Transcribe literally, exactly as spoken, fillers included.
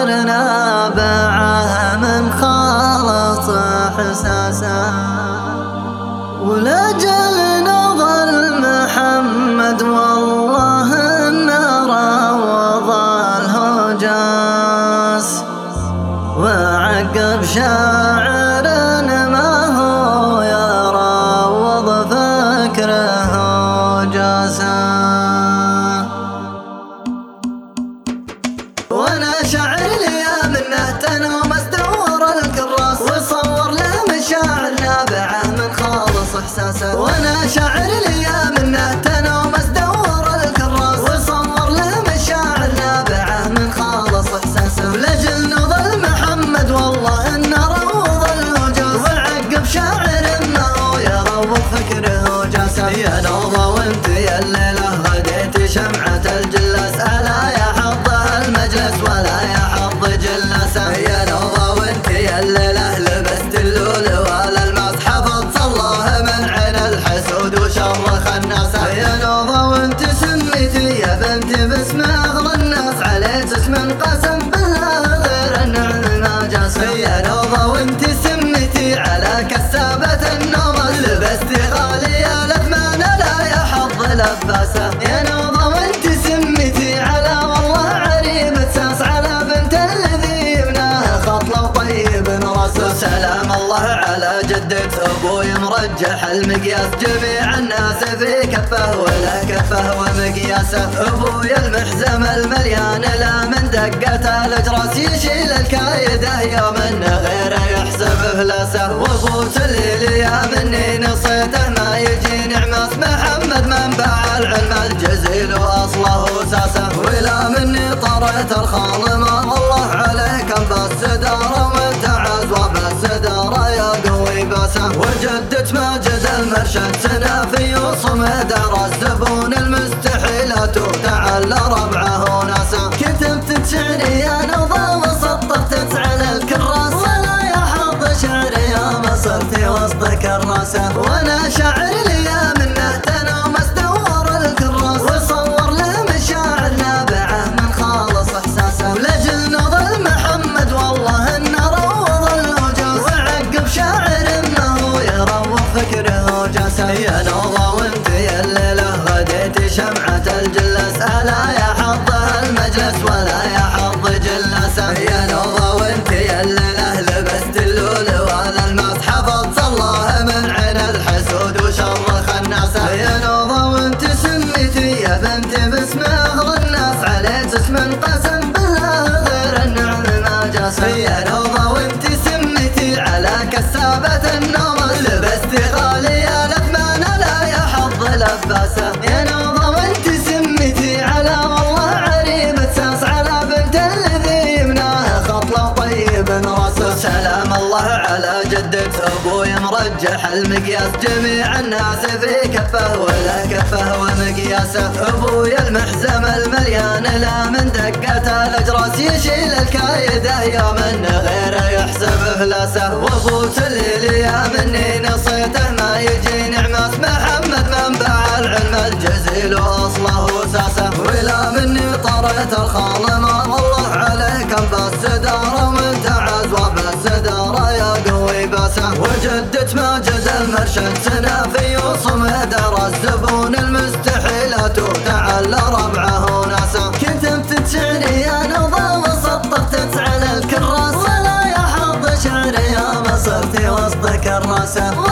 شاعر نابعه من خالص احساسه، ولأجل نظل محمد والله انه روض الهجاس، وعقب شاعر ما هو يروض فكره جاسه. وانا شاعر لي منه تنوم ازدور الكراس، وصور له مشاعر نابعه من خالص احساسه. وانا شاعر لي منه تنوم ازدور الكراس، وصور له مشاعر نابعه من خالص احساسه، ولأجل نظل محمد والله انه روض الهجاس، وعقب شاعر ما هو يروض فكره جاسه. يا نوضه وانت يا الليله غديتي شمعه الجلاس، الا يا حظها المجلس ولا يا حظ جلاسه. يا نوضه وانت يا الليله لبست اللول ولا الماس، حفظت الله من عين الحسود وشر خناسه. يا نوضه وانت سميتي يا بنتي باسم اغلى الناس، عليك اسم قسم بالله غير النعم ما جاسه. يا نوضه وانت سميتي على كسابة النوم، لبستي غالية لثمان لا يا حظ لباسه. يا نوضه وانت سميتي على والله عريبة ساس، على بنت الذي يبناها خطلة وطيب راسه. سلام الله على جدة ابوي مرجح المقياس، جميع الناس في كفه ولا كفه ومقياسه. ابوي المحزم المليان لا من دقة الاجراس، يشيل الكايده يوم انه غيره يحسب افلاسه. وابو سليل يا مني نصيته ما يجي نعماس، محمد منبع العلم الجزيل واصله ساسه. ولا مني طريت الخالمه والله عليكم بالسداره، وتعز وبالسداره يا قوي باسه. وجدت ماجد المرشد سنافي وصمدار الزبون المستحيلات، وتعلى ربعه ناسه. كتبت شعري يا نوضه وسطرت على الكراس، ولا يا حظ شعري يا مصرتي وسط كراسه. وانا شاعر لي منه تنوم ازدور الكراس، وصور له مشاعر نابعه من خالص احساسه، ولأجل نظل محمد والله انه روض الهجاس، وعقب شاعر ما هو يروض فكره جاسه. يا نوضه وانت يا الليله غديتي شمعه الجلاس، الا يا حظها المجلس ولا يا حظ جلاسه. يا نوضه وانت يا الليله لبست اللول ولا الماس، حفظت الله من عين الحسود وشر خناسه. يا نوضه وانت سميتي يا بنتي باسم اغلى الناس، عليك اسم قسم بالله غير النعم ما جاسه. يا نوضه وانت سميتي على كسابة النوم، لبستي غالية لثمان لا يا حظ لباسه. يا نوضه وانت سميتي على والله عريبة ساس، على بنت الذي يبناها خطلة وطيب راسه. سلام الله على جدة ابوي مرجح المقياس، جميع الناس في كفه ولا كفه ومقياسه. ابوي المحزم المليان لا من دقة الاجراس، يشيل الكايده يوم انه غيره يحسب افلاسه. وابو سليل يا مني نصيته ما يجي نعماس، محمد منبع العلم الجزيل واصله ساسه. ولا مني طريت الخالمه والله عليكم بالسداره، وانتعز وبالسداره يا قوي باسه. وجدت ماجد المرشد سنافي وصمدار الزبون المستحيلات، وتعلى ربعه ناسه. كتبت شعري يا نوضه وسطرت على الكراس، ولا يا حظ شعري يا مصرتي وسط كراسه.